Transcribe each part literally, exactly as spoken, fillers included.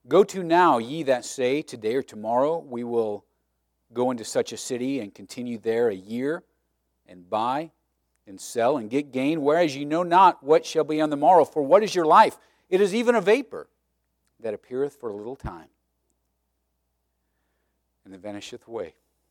Go to now, ye that say, today or tomorrow we will go into such a city and continue there a year, and buy and sell and get gain, whereas ye know not what shall be on the morrow. For what is your life? It is even a vapor that appeareth for a little time, and then vanisheth away.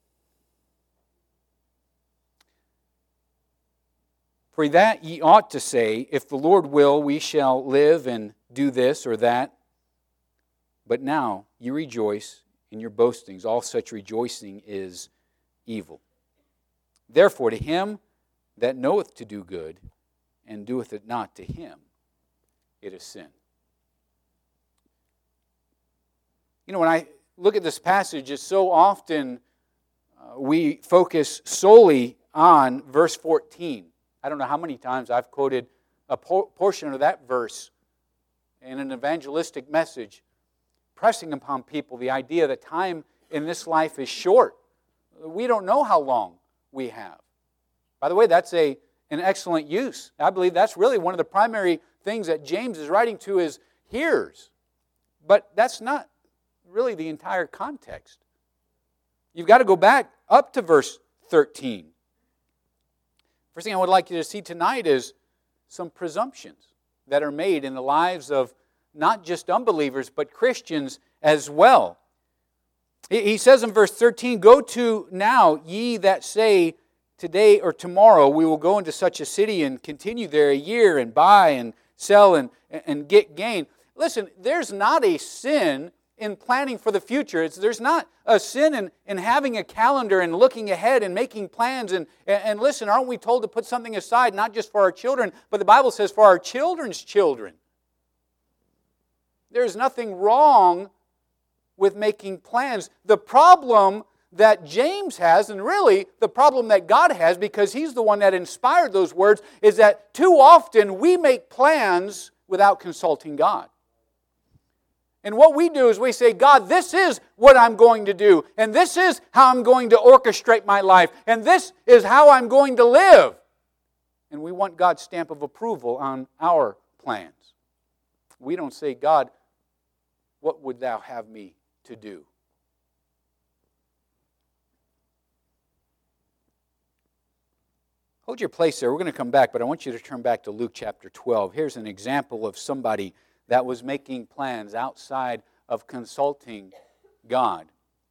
For that ye ought to say, if the Lord will, we shall live and do this or that. But now you rejoice in your boastings. All such rejoicing is evil. Therefore, to him that knoweth to do good, and doeth it not, to him it is sin. You know, when I look at this passage, it's so often uh, we focus solely on verse fourteen. I don't know how many times I've quoted a por- portion of that verse in an evangelistic message, pressing upon people the idea that time in this life is short. We don't know how long we have. By the way, that's a, an excellent use. I believe that's really one of the primary things that James is writing to his hearers. But that's not really the entire context. You've got to go back up to verse thirteen. First thing I would like you to see tonight is some presumptions that are made in the lives of not just unbelievers, but Christians as well. He says in verse thirteen, go to now, ye that say, today or tomorrow we will go into such a city and continue there a year and buy and sell and, and get gain. Listen, there's not a sin in planning for the future. It's, there's not a sin in, in having a calendar and looking ahead and making plans. And, and, and listen, aren't we told to put something aside, not just for our children, but the Bible says for our children's children. There's nothing wrong with making plans. The problem that James has, and really the problem that God has, because he's the one that inspired those words, is that too often we make plans without consulting God. And what we do is we say, God, this is what I'm going to do, and this is how I'm going to orchestrate my life, and this is how I'm going to live. And we want God's stamp of approval on our plans. We don't say, God, what would thou have me to do? Hold your place there. We're going to come back, but I want you to turn back to Luke chapter twelve. Here's an example of somebody that was making plans outside of consulting God.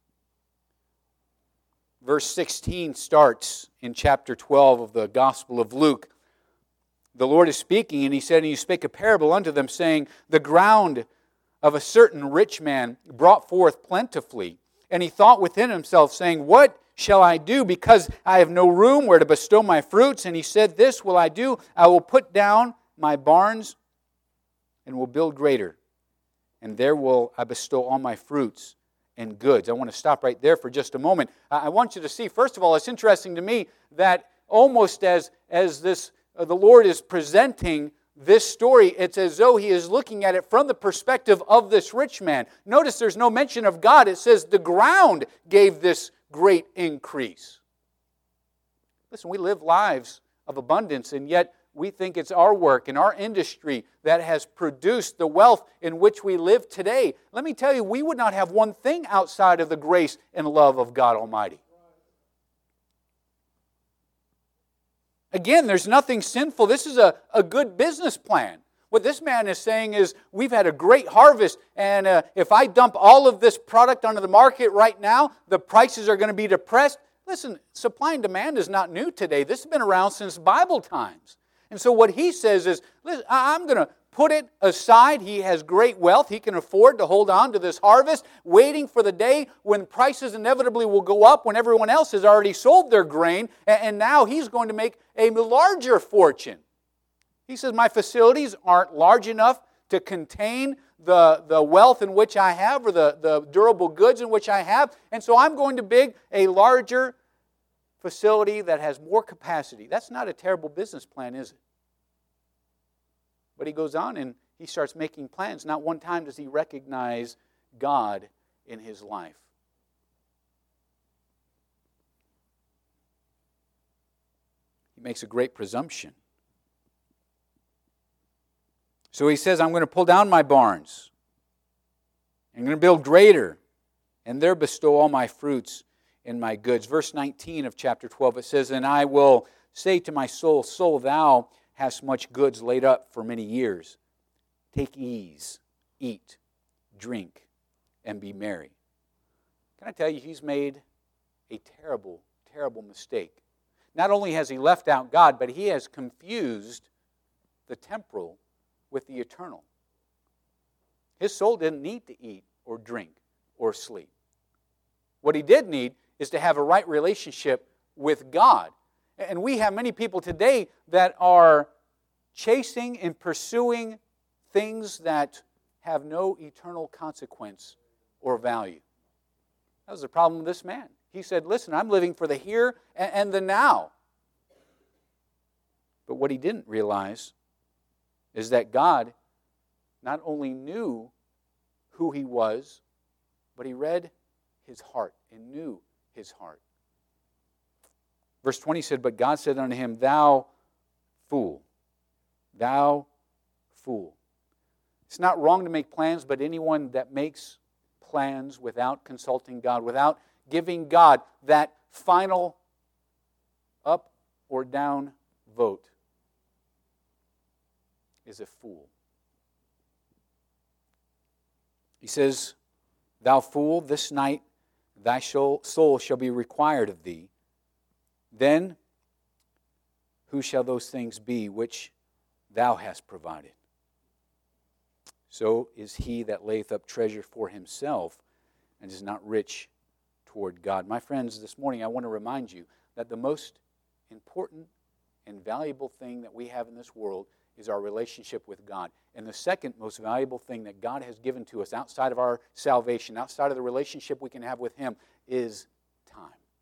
Verse sixteen starts in chapter twelve of the Gospel of Luke. The Lord is speaking, and He said, and He spake a parable unto them, saying, the ground of a certain rich man brought forth plentifully. And he thought within himself, saying, what shall I do, because I have no room where to bestow my fruits? And he said, this will I do, I will put down my barns and will build greater, and there will I bestow all my fruits and goods. I want to stop right there for just a moment. I want you to see, first of all, it's interesting to me that almost as, as this uh, the Lord is presenting this story, it's as though He is looking at it from the perspective of this rich man. Notice there's no mention of God. It says the ground gave this great increase. Listen, we live lives of abundance, and yet we think it's our work and our industry that has produced the wealth in which we live today. Let me tell you, we would not have one thing outside of the grace and love of God Almighty. Again, there's nothing sinful. This is a, a good business plan. What this man is saying is, we've had a great harvest, and uh, if I dump all of this product onto the market right now, the prices are going to be depressed. Listen, supply and demand is not new today. This has been around since Bible times. And so what he says is, listen, I'm going to put it aside. He has great wealth. He can afford to hold on to this harvest, waiting for the day when prices inevitably will go up when everyone else has already sold their grain, and now he's going to make a larger fortune. He says, my facilities aren't large enough to contain the, the wealth in which I have, or the, the durable goods in which I have, and so I'm going to build a larger facility that has more capacity. That's not a terrible business plan, is it? But he goes on and he starts making plans. Not one time does he recognize God in his life. He makes a great presumption. So he says, I'm going to pull down my barns I'm going to build greater, and there bestow all my fruits and my goods. Verse nineteen of chapter twelve, it says, and I will say to my soul, soul, thou hast much goods laid up for many years. Take ease, eat, drink, and be merry. Can I tell you, he's made a terrible, terrible mistake. Not only has he left out God, but he has confused the temporal with the eternal. His soul didn't need to eat or drink or sleep. What he did need is to have a right relationship with God. And we have many people today that are chasing and pursuing things that have no eternal consequence or value. That was the problem with this man. He said, listen, I'm living for the here and the now. But what he didn't realize is that God not only knew who he was, but he read his heart and knew his heart. Verse twenty said, but God said unto him, thou fool, thou fool. It's not wrong to make plans, but anyone that makes plans without consulting God, without giving God that final up or down vote, is a fool. He says, thou fool, this night thy soul shall be required of thee. Then who shall those things be which thou hast provided? So is he that layeth up treasure for himself and is not rich toward God. My friends, this morning I want to remind you that the most important and valuable thing that we have in this world is our relationship with God. And the second most valuable thing that God has given to us outside of our salvation, outside of the relationship we can have with Him, is time.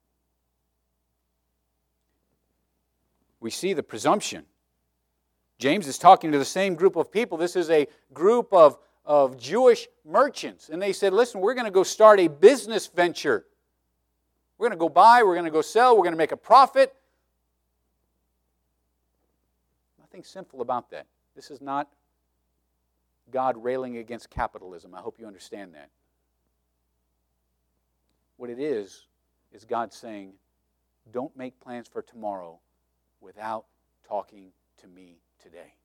We see the presumption. James is talking to the same group of people. This is a group of, of Jewish merchants. And they said, listen, we're going to go start a business venture. We're going to go buy, we're going to go sell, we're going to make a profit. Nothing sinful about that. This is not God railing against capitalism. I hope you understand that. What it is, is God saying, don't make plans for tomorrow without talking to me today.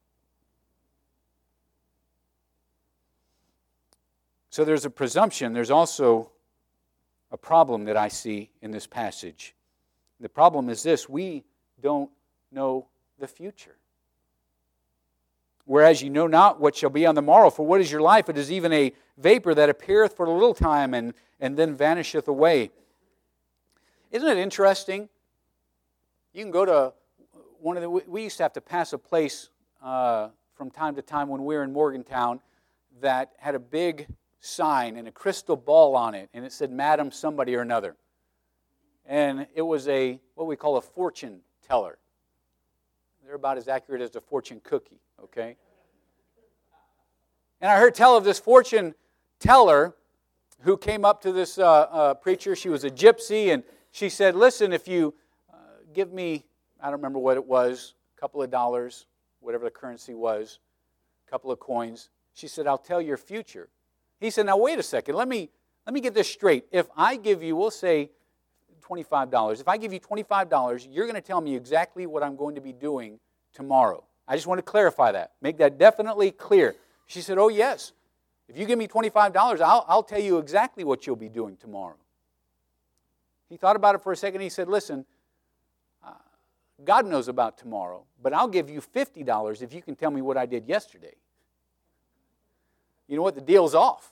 So there's a presumption. There's also a problem that I see in this passage. The problem is this: we don't know the future. Whereas you know not what shall be on the morrow, for what is your life? It is even a vapor that appeareth for a little time and, and then vanisheth away. Isn't it interesting? You can go to one of the, we used to have to pass a place uh, from time to time when we were in Morgantown that had a big sign and a crystal ball on it, and it said Madam somebody or another. And it was a, what we call a fortune teller. They're about as accurate as a fortune cookie, okay? And I heard tell of this fortune teller who came up to this uh, uh, preacher. She was a gypsy, and she said, listen, if you uh, give me, I don't remember what it was, a couple of dollars, whatever the currency was, a couple of coins, she said, I'll tell your future. He said, now wait a second, let me, let me get this straight. If I give you, we'll say twenty-five dollars. If I give you twenty-five dollars, you're going to tell me exactly what I'm going to be doing tomorrow. I just want to clarify that. Make that definitely clear. She said, oh yes. If you give me twenty-five dollars, I'll, I'll tell you exactly what you'll be doing tomorrow. He thought about it for a second. He said, listen, uh, God knows about tomorrow, but I'll give you fifty dollars if you can tell me what I did yesterday. You know what? The deal's off.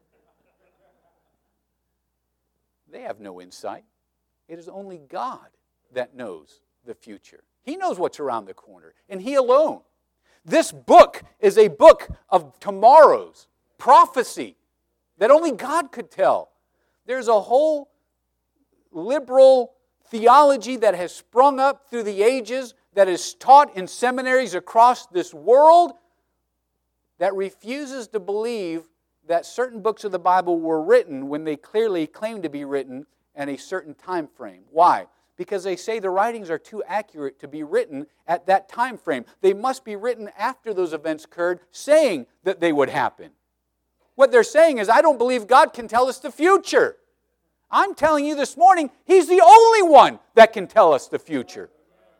They have no insight. It is only God that knows the future. He knows what's around the corner, and He alone. This book is a book of tomorrow's prophecy that only God could tell. There's a whole liberal theology that has sprung up through the ages that is taught in seminaries across this world that refuses to believe that certain books of the Bible were written when they clearly claim to be written in a certain time frame. Why? Because they say the writings are too accurate to be written at that time frame. They must be written after those events occurred, saying that they would happen. what they're saying is, I don't believe God can tell us the future. I'm telling you this morning, He's the only one that can tell us the future.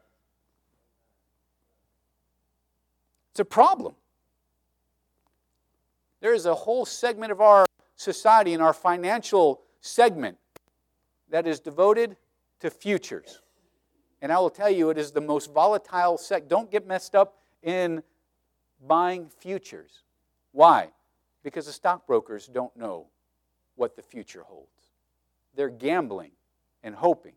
It's a problem. There is a whole segment of our society, in our financial segment, that is devoted to futures. And I will tell you, it is the most volatile sect. Don't get messed up in buying futures. Why? Because the stockbrokers don't know what the future holds. They're gambling and hoping.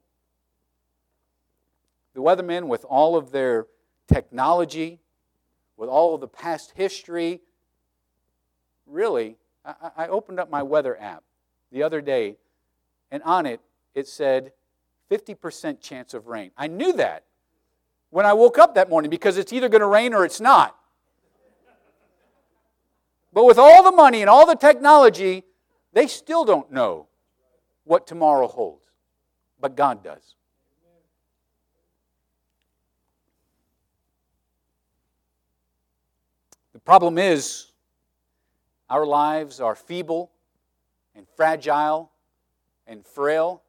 The weathermen, with all of their technology, with all of the past history, really, I, I opened up my weather app the other day, and on it, it said fifty percent chance of rain. I knew that when I woke up that morning because it's either going to rain or it's not. But with all the money and all the technology, they still don't know what tomorrow holds. But God does. The problem is, our lives are feeble and fragile and frail.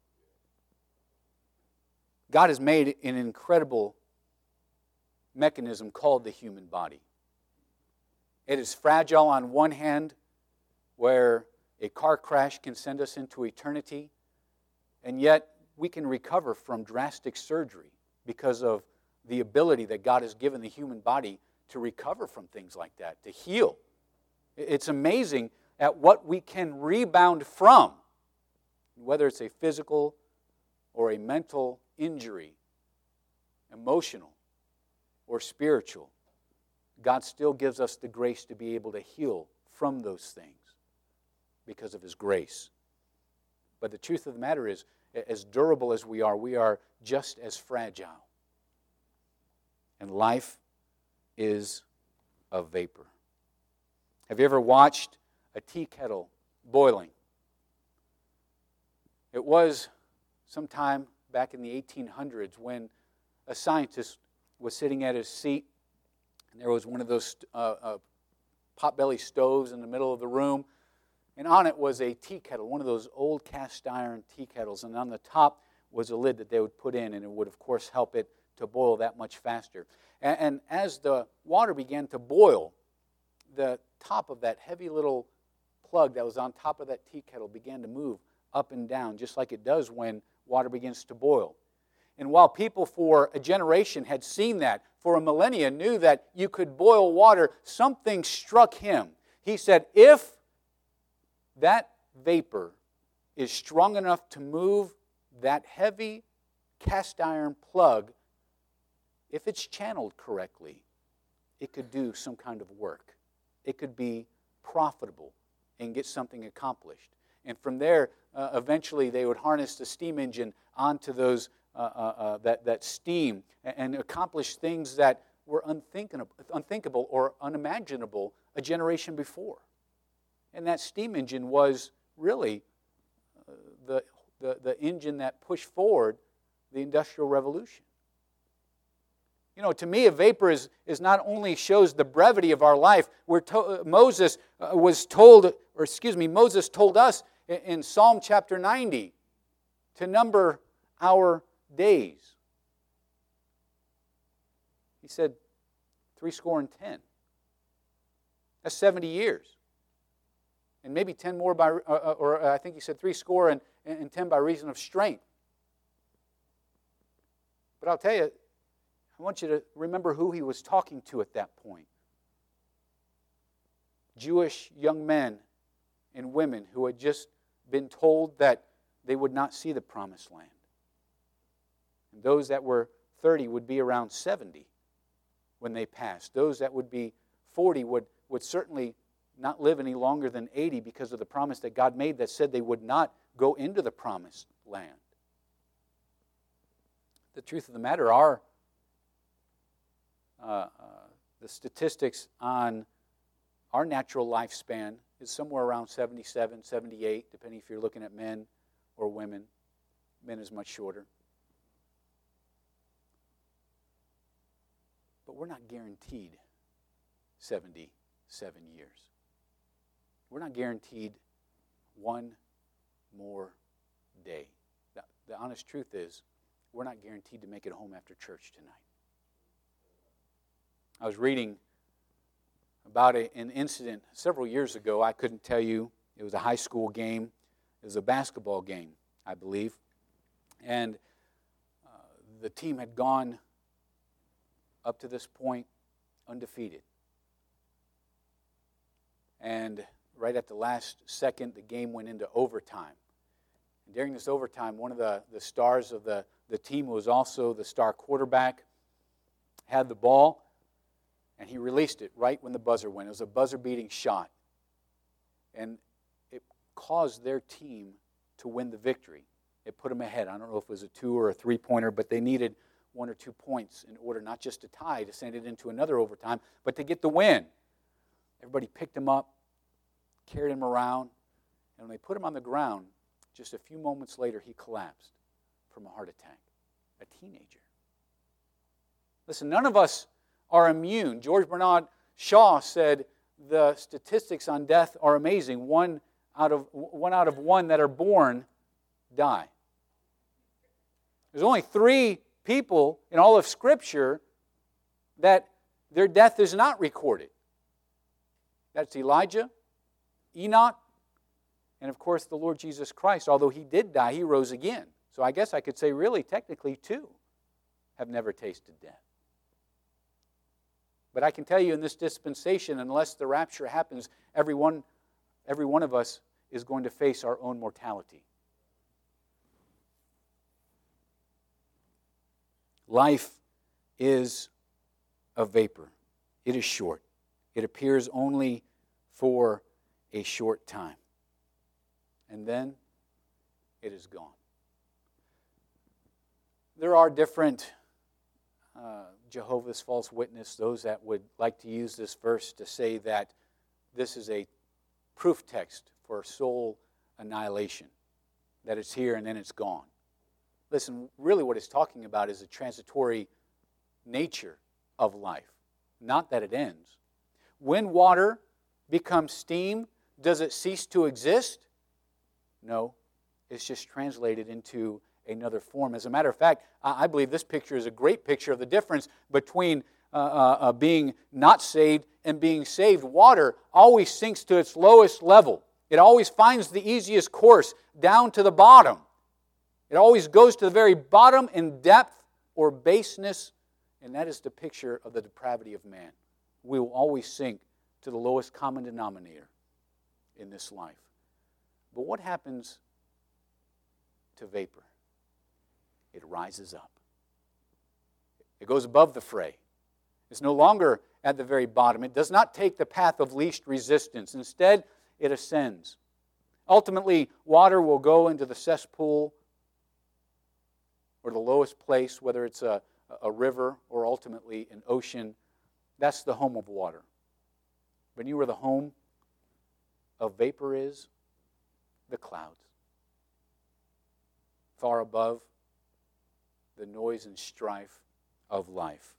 God has made an incredible mechanism called the human body. It is fragile on one hand, where a car crash can send us into eternity, and yet we can recover from drastic surgery because of the ability that God has given the human body to recover from things like that, to heal. It's amazing at what we can rebound from, whether it's a physical or a mental injury, emotional or spiritual. God still gives us the grace to be able to heal from those things because of His grace. But the truth of the matter is, as durable as we are, we are just as fragile. And life is a vapor. Have you ever watched a tea kettle boiling? It was sometime back in the eighteen hundreds when a scientist was sitting at his seat, and there was one of those uh, uh, potbelly stoves in the middle of the room, and on it was a tea kettle, one of those old cast iron tea kettles, and on the top was a lid that they would put in, and it would, of course, help it to boil that much faster. And, and as the water began to boil, the top of that heavy little plug that was on top of that tea kettle began to move up and down, just like it does when water begins to boil. And while people for a generation had seen that, for a millennia knew that you could boil water, something struck him. He said, if that vapor is strong enough to move that heavy cast iron plug, if it's channeled correctly, it could do some kind of work. It could be profitable and get something accomplished. And from there, uh, eventually they would harness the steam engine onto those uh, uh, uh, that, that steam and, and accomplish things that were unthinkable, unthinkable or unimaginable a generation before. And that steam engine was really uh, the, the, the engine that pushed forward the Industrial Revolution. You know, to me, a vapor is, is not only shows the brevity of our life. We're to, Moses uh, was told, or excuse me, Moses told us in, in Psalm chapter ninety to number our days. He said, three score and ten. That's seventy years. And maybe ten more by, uh, or I think he said three score and, and ten by reason of strength. But I'll tell you, I want you to remember who he was talking to at that point. Jewish young men and women who had just been told that they would not see the promised land. And those that were thirty would be around seventy when they passed. Those that would be forty would, would certainly not live any longer than eighty because of the promise that God made that said they would not go into the promised land. The truth of the matter are, Uh, uh, the statistics on our natural lifespan is somewhere around seventy-seven, seventy-eight, depending if you're looking at men or women. Men is much shorter. But we're not guaranteed seventy-seven years. we're not guaranteed one more day. The, the honest truth is, we're not guaranteed to make it home after church tonight. I was reading about a, an incident several years ago. I couldn't tell you. It was a high school game. It was a basketball game, I believe. And uh, the team had gone up to this point undefeated. And right at the last second, the game went into overtime. And during this overtime, one of the, the stars of the, the team, who was also the star quarterback, had the ball, and he released it right when the buzzer went. It was a buzzer-beating shot. And it caused their team to win the victory. It put them ahead. I don't know if it was a two or a three-pointer, but they needed one or two points in order not just to tie, to send it into another overtime, but to get the win. Everybody picked him up, carried him around, and when they put him on the ground, just a few moments later, he collapsed from a heart attack. A teenager. Listen, none of us are immune. George Bernard Shaw said the statistics on death are amazing. One out of one out of one that are born die. There's only three people in all of Scripture that their death is not recorded. That's Elijah, Enoch, and of course the Lord Jesus Christ. Although he did die, he rose again. So I guess I could say really, technically, two have never tasted death. But I can tell you in this dispensation, unless the rapture happens, every one, every one of us is going to face our own mortality. Life is a vapor. It is short. It appears only for a short time. And then it is gone. There are different uh, Jehovah's false witness, those that would like to use this verse to say that this is a proof text for soul annihilation, that it's here and then it's gone. Listen, really what it's talking about is the transitory nature of life, not that it ends. When water becomes steam, does it cease to exist? No, it's just translated into another form. As a matter of fact, I believe this picture is a great picture of the difference between uh, uh, uh, being not saved and being saved. Water always sinks to its lowest level. It always finds the easiest course down to the bottom. It always goes to the very bottom in depth or baseness, and that is the picture of the depravity of man. We will always sink to the lowest common denominator in this life. But what happens to vapor? It rises up. It goes above the fray. It's no longer at the very bottom. It does not take the path of least resistance. Instead, it ascends. Ultimately, water will go into the cesspool or the lowest place, whether it's a, a river or ultimately an ocean. That's the home of water. But you know where the home of vapor is? The clouds. Far above the noise and strife of life.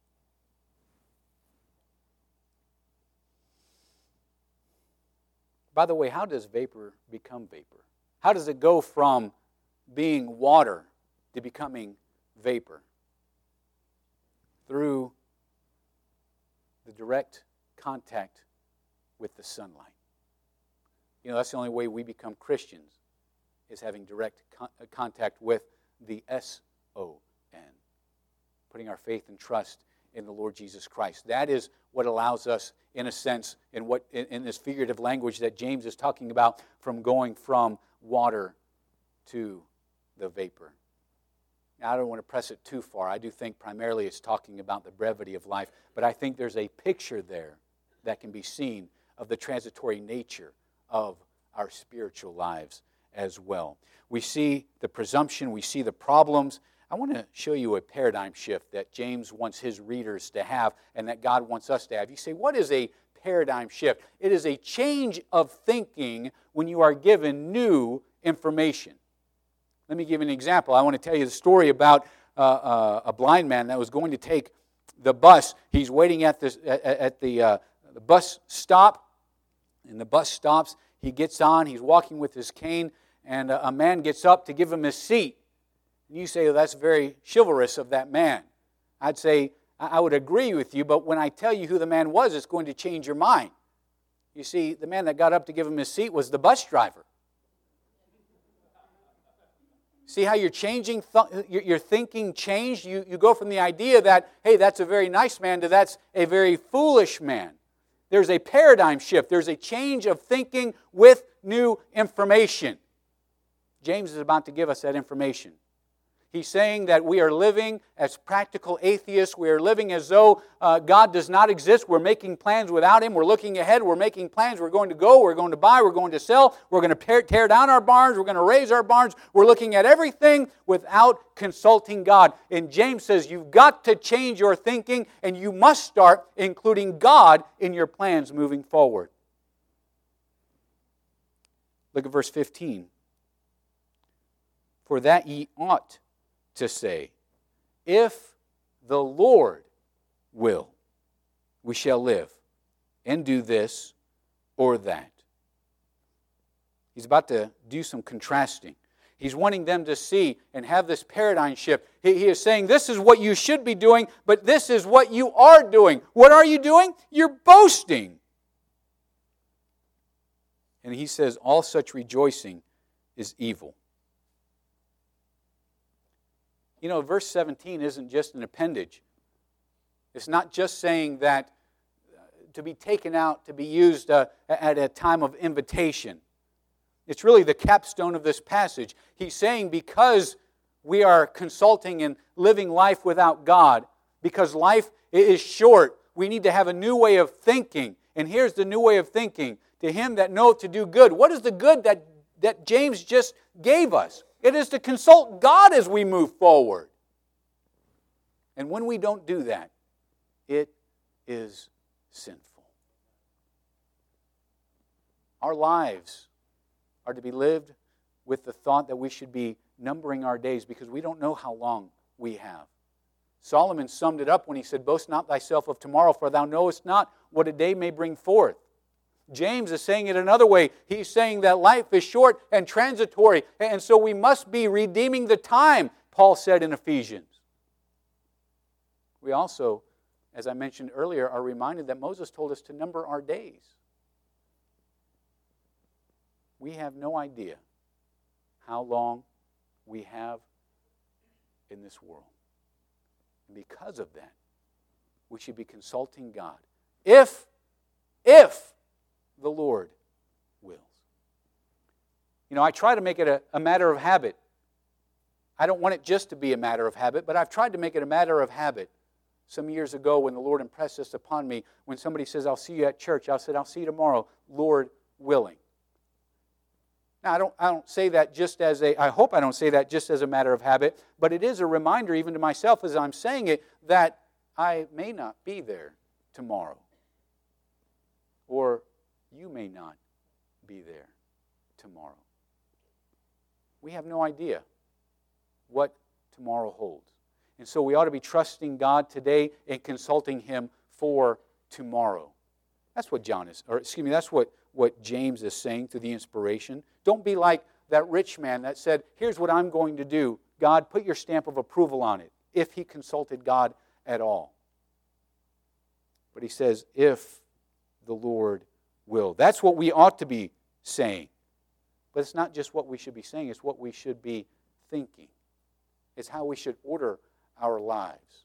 By the way, how does vapor become vapor? How does it go from being water to becoming vapor? Through the direct contact with the sunlight. You know, that's the only way we become Christians, is having direct con- contact with the S O N. Putting our faith and trust in the Lord Jesus Christ. That is what allows us, in a sense, in what in, in this figurative language that James is talking about, from going from water to the vapor. Now, I don't want to press it too far. I do think primarily it's talking about the brevity of life, but I think there's a picture there that can be seen of the transitory nature of our spiritual lives as well. We see the presumption, we see the problems. I want to show you a paradigm shift that James wants his readers to have and that God wants us to have. You say, what is a paradigm shift? It is a change of thinking when you are given new information. Let me give you an example. I want to tell you the story about uh, uh, a blind man that was going to take the bus. He's waiting at, this, at, at the, uh, the bus stop, And the bus stops, he gets on, he's walking with his cane, and a, a man gets up to give him his seat. And you say, well, that's very chivalrous of that man. I'd say, I, I would agree with you, but when I tell you who the man was, it's going to change your mind. You see, the man that got up to give him his seat was the bus driver. See how you're changing, th- your thinking changed? You, you go from the idea that, hey, that's a very nice man, to that's a very foolish man. There's a paradigm shift. There's a change of thinking with new information. James is about to give us that information. He's saying that we are living as practical atheists. We are living as though uh, God does not exist. We're making plans without Him. We're looking ahead. We're making plans. We're going to go. We're going to buy. We're going to sell. We're going to tear down our barns. We're going to raise our barns. We're looking at everything without consulting God. And James says you've got to change your thinking, and you must start including God in your plans moving forward. Look at verse fifteen. For that ye ought to say, if the Lord will, we shall live and do this or that. He's about to do some contrasting. He's wanting them to see and have this paradigm shift. He, he is saying, this is what you should be doing, but this is what you are doing. What are you doing? You're boasting. And he says, all such rejoicing is evil. You know, verse seventeen isn't just an appendage. It's not just saying that to be taken out, to be used uh, at a time of invitation. It's really the capstone of this passage. He's saying because we are consulting and living life without God, because life is short, we need to have a new way of thinking. And here's the new way of thinking. To him that knoweth to do good. What is the good that, that James just gave us? It is to consult God as we move forward. And when we don't do that, it is sinful. Our lives are to be lived with the thought that we should be numbering our days because we don't know how long we have. Solomon summed it up when he said, boast not thyself of tomorrow, for thou knowest not what a day may bring forth. James is saying it another way. He's saying that life is short and transitory, and so we must be redeeming the time, Paul said in Ephesians. We also, as I mentioned earlier, are reminded that Moses told us to number our days. We have no idea how long we have in this world. And because of that, we should be consulting God. If, if the Lord wills. You know, I try to make it a, a matter of habit. I don't want it just to be a matter of habit, but I've tried to make it a matter of habit. Some years ago when the Lord impressed this upon me, when somebody says, I'll see you at church, I said, I'll see you tomorrow, Lord willing. Now, I don't, I don't say that just as a, I hope I don't say that just as a matter of habit, but it is a reminder even to myself as I'm saying it that I may not be there tomorrow. Or you may not be there tomorrow. We have no idea what tomorrow holds. And so we ought to be trusting God today and consulting Him for tomorrow. That's what John is, or excuse me, that's what, what James is saying through the inspiration. Don't be like that rich man that said, here's what I'm going to do. God, put your stamp of approval on it, if he consulted God at all. But he says, if the Lord will. That's what we ought to be saying. But it's not just what we should be saying, it's what we should be thinking. It's how we should order our lives.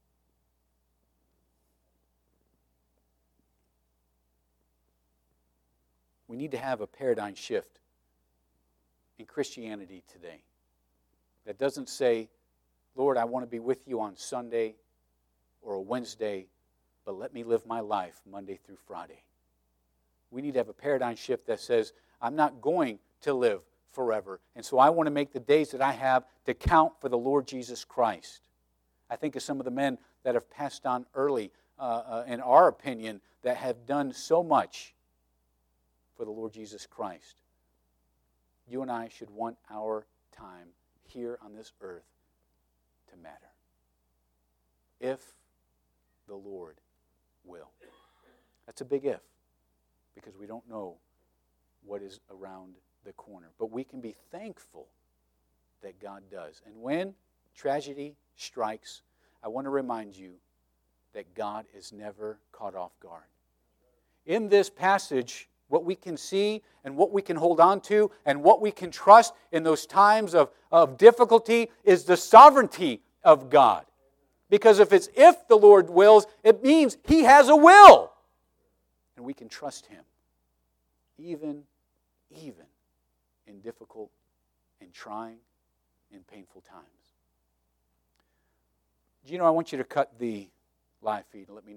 We need to have a paradigm shift in Christianity today that doesn't say, Lord, I want to be with you on Sunday or a Wednesday, but let me live my life Monday through Friday. We need to have a paradigm shift that says, I'm not going to live forever, and so I want to make the days that I have to count for the Lord Jesus Christ. I think of some of the men that have passed on early, uh, uh, in our opinion, that have done so much for the Lord Jesus Christ. You and I should want our time here on this earth to matter. If the Lord will. That's a big if. because we don't know what is around the corner. But we can be thankful that God does. And when tragedy strikes, I want to remind you that God is never caught off guard. In this passage, what we can see and what we can hold on to and what we can trust in those times of, of difficulty is the sovereignty of God. Because if it's if the Lord wills, it means He has a will. And we can trust Him. Even, even in difficult and trying and painful times. Do you know, I want you to cut the live feed and let me know.